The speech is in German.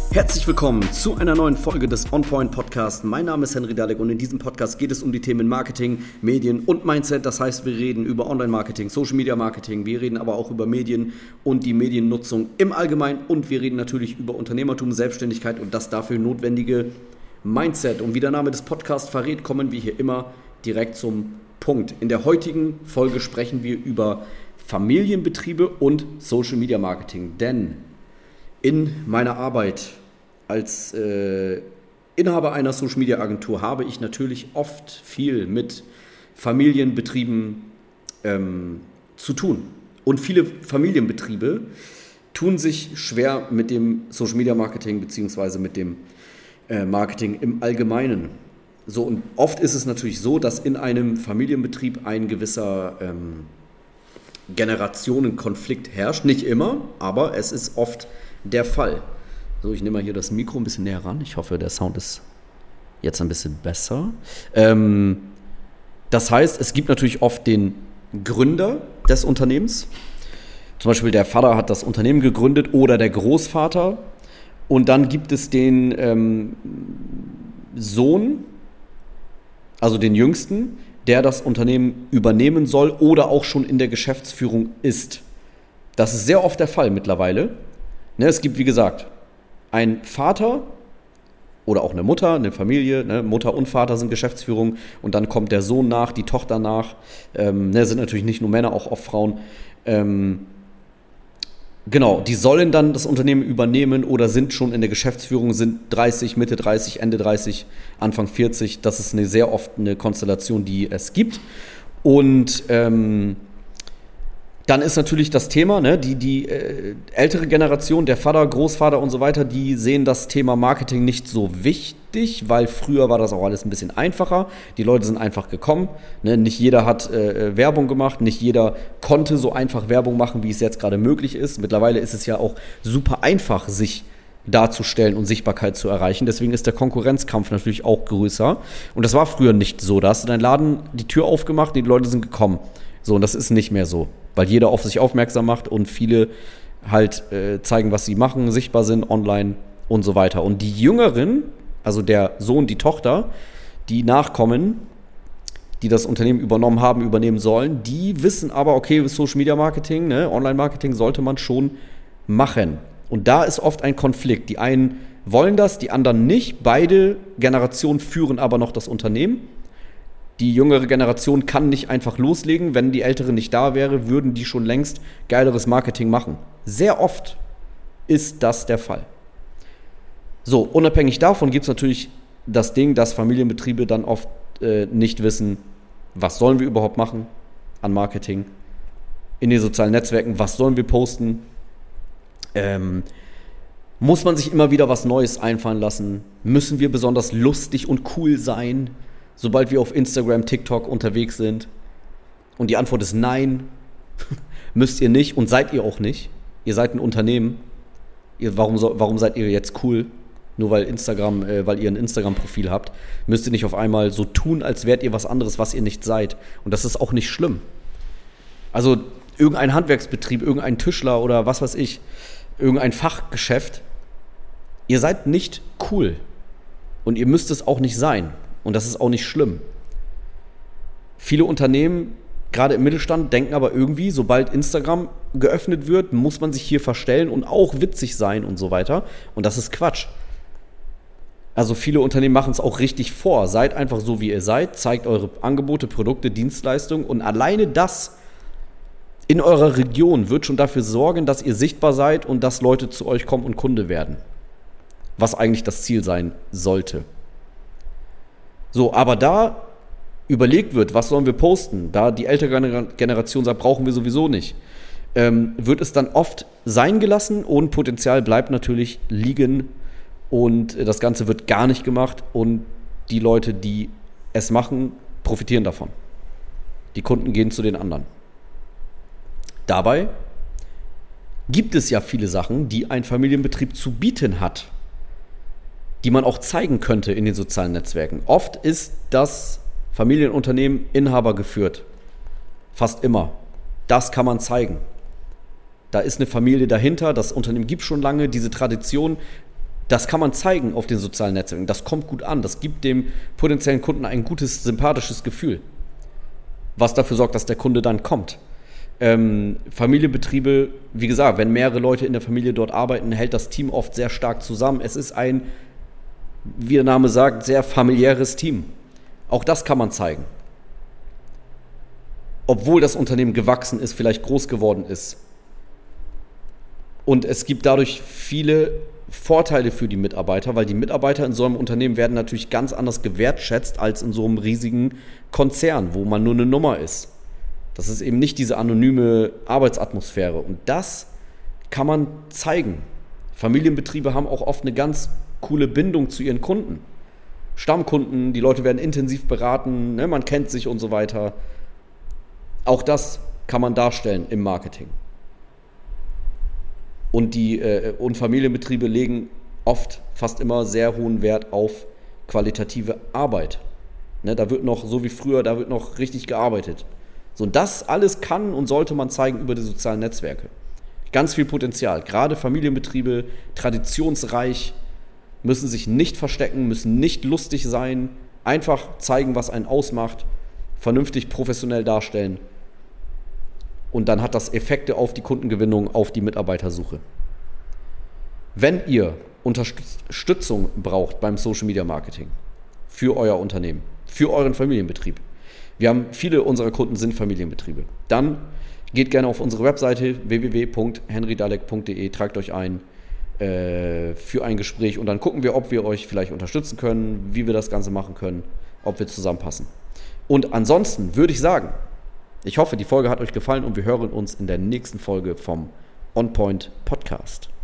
Herzlich willkommen zu einer neuen Folge des OnPoint Podcasts. Mein Name ist Henry Dalek und in diesem Podcast geht es um die Themen Marketing, Medien und Mindset. Das heißt, wir reden über Online-Marketing, Social-Media-Marketing, wir reden aber auch über Medien und die Mediennutzung im Allgemeinen und wir reden natürlich über Unternehmertum, Selbstständigkeit und das dafür notwendige Mindset. Und wie der Name des Podcasts verrät, kommen wir hier immer direkt zum Punkt. In der heutigen Folge sprechen wir über Familienbetriebe und Social-Media-Marketing, denn in meiner Arbeit als Inhaber einer Social-Media-Agentur habe ich natürlich oft viel mit Familienbetrieben zu tun. Und viele Familienbetriebe tun sich schwer mit dem Social-Media-Marketing bzw. mit dem Marketing im Allgemeinen. So, und oft ist es natürlich so, dass in einem Familienbetrieb ein gewisser Generationenkonflikt herrscht. Nicht immer, aber es ist oft der Fall. So, ich nehme mal hier das Mikro ein bisschen näher ran. Ich hoffe, der Sound ist jetzt ein bisschen besser. Das heißt, es gibt natürlich oft den Gründer des Unternehmens. Zum Beispiel der Vater hat das Unternehmen gegründet oder der Großvater. Und dann gibt es den Sohn, also den Jüngsten, der das Unternehmen übernehmen soll oder auch schon in der Geschäftsführung ist. Das ist sehr oft der Fall mittlerweile. Es gibt, wie gesagt, ein Vater oder auch eine Mutter, eine Familie, Mutter und Vater sind Geschäftsführung und dann kommt der Sohn nach, die Tochter nach, sind natürlich nicht nur Männer, auch oft Frauen. Genau, die sollen dann das Unternehmen übernehmen oder sind schon in der Geschäftsführung, sind 30, Mitte 30, Ende 30, Anfang 40. Das ist sehr oft eine Konstellation, die es gibt. Und dann ist natürlich das Thema, die ältere Generation, der Vater, Großvater und so weiter, die sehen das Thema Marketing nicht so wichtig, weil früher war das auch alles ein bisschen einfacher. Die Leute sind einfach gekommen. Nicht jeder hat Werbung gemacht, nicht jeder konnte so einfach Werbung machen, wie es jetzt gerade möglich ist. Mittlerweile ist es ja auch super einfach, sich darzustellen und Sichtbarkeit zu erreichen. Deswegen ist der Konkurrenzkampf natürlich auch größer. Und das war früher nicht so. Da hast du deinen Laden, die Tür aufgemacht, die Leute sind gekommen. So, und das ist nicht mehr so, weil jeder auf sich aufmerksam macht und viele halt zeigen, was sie machen, sichtbar sind, online und so weiter. Und die Jüngeren, also der Sohn, die Tochter, die nachkommen, die das Unternehmen übernehmen sollen, die wissen aber, okay, Social Media Marketing, Online-Marketing sollte man schon machen. Und da ist oft ein Konflikt. Die einen wollen das, die anderen nicht. Beide Generationen führen aber noch das Unternehmen. Die jüngere Generation kann nicht einfach loslegen. Wenn die ältere nicht da wäre, würden die schon längst geileres Marketing machen. Sehr oft ist das der Fall. So, unabhängig davon gibt es natürlich das Ding, dass Familienbetriebe dann oft nicht wissen, was sollen wir überhaupt machen an Marketing in den sozialen Netzwerken, was sollen wir posten, muss man sich immer wieder was Neues einfallen lassen, müssen wir besonders lustig und cool sein, sobald wir auf Instagram, TikTok unterwegs sind? Und die Antwort ist nein, müsst ihr nicht und seid ihr auch nicht. Ihr seid ein Unternehmen. Warum seid ihr jetzt cool? Nur weil ihr ein Instagram-Profil habt, müsst ihr nicht auf einmal so tun, als wärt ihr was anderes, was ihr nicht seid. Und das ist auch nicht schlimm. Also irgendein Handwerksbetrieb, irgendein Tischler oder was weiß ich, irgendein Fachgeschäft, ihr seid nicht cool. Und ihr müsst es auch nicht sein. Und das ist auch nicht schlimm. Viele Unternehmen, gerade im Mittelstand, denken aber irgendwie, sobald Instagram geöffnet wird, muss man sich hier verstellen und auch witzig sein und so weiter. Und das ist Quatsch. Also viele Unternehmen machen es auch richtig vor. Seid einfach so, wie ihr seid, zeigt eure Angebote, Produkte, Dienstleistungen und alleine das in eurer Region wird schon dafür sorgen, dass ihr sichtbar seid und dass Leute zu euch kommen und Kunde werden. Was eigentlich das Ziel sein sollte. So, aber da überlegt wird, was sollen wir posten, da die ältere Generation sagt, brauchen wir sowieso nicht, wird es dann oft sein gelassen und Potenzial bleibt natürlich liegen und das Ganze wird gar nicht gemacht und die Leute, die es machen, profitieren davon. Die Kunden gehen zu den anderen. Dabei gibt es ja viele Sachen, die ein Familienbetrieb zu bieten hat, die man auch zeigen könnte in den sozialen Netzwerken. Oft ist das Familienunternehmen Inhaber geführt. Fast immer. Das kann man zeigen. Da ist eine Familie dahinter, das Unternehmen gibt es schon lange, diese Tradition Das kann man zeigen auf den sozialen Netzwerken. Das kommt gut an. Das gibt dem potenziellen Kunden ein gutes, sympathisches Gefühl, was dafür sorgt, dass der Kunde dann kommt. Familienbetriebe, wie gesagt, wenn mehrere Leute in der Familie dort arbeiten, hält das Team oft sehr stark zusammen. Es ist ein, wie der Name sagt, sehr familiäres Team. Auch das kann man zeigen. Obwohl das Unternehmen gewachsen ist, vielleicht groß geworden ist. Und es gibt dadurch viele Vorteile für die Mitarbeiter, weil die Mitarbeiter in so einem Unternehmen werden natürlich ganz anders gewertschätzt als in so einem riesigen Konzern, wo man nur eine Nummer ist. Das ist eben nicht diese anonyme Arbeitsatmosphäre. Und das kann man zeigen. Familienbetriebe haben auch oft eine ganz coole Bindung zu ihren Kunden. Stammkunden, die Leute werden intensiv beraten, ne, man kennt sich und so weiter. Auch das kann man darstellen im Marketing. Und und Familienbetriebe legen oft, fast immer sehr hohen Wert auf qualitative Arbeit. Ne, da wird noch, so wie früher, da wird noch richtig gearbeitet. So, und das alles kann und sollte man zeigen über die sozialen Netzwerke. Ganz viel Potenzial. Gerade Familienbetriebe, traditionsreich, müssen sich nicht verstecken, müssen nicht lustig sein, einfach zeigen, was einen ausmacht, vernünftig professionell darstellen. Und dann hat das Effekte auf die Kundengewinnung, auf die Mitarbeitersuche. Wenn ihr Unterstützung braucht beim Social Media Marketing für euer Unternehmen, für euren Familienbetrieb, wir haben viele unserer Kunden sind Familienbetriebe, dann geht gerne auf unsere Webseite www.henrydalek.de, tragt euch ein für ein Gespräch und dann gucken wir, ob wir euch vielleicht unterstützen können, wie wir das Ganze machen können, ob wir zusammenpassen. Und ansonsten würde ich sagen, ich hoffe, die Folge hat euch gefallen und wir hören uns in der nächsten Folge vom OnPoint Podcast.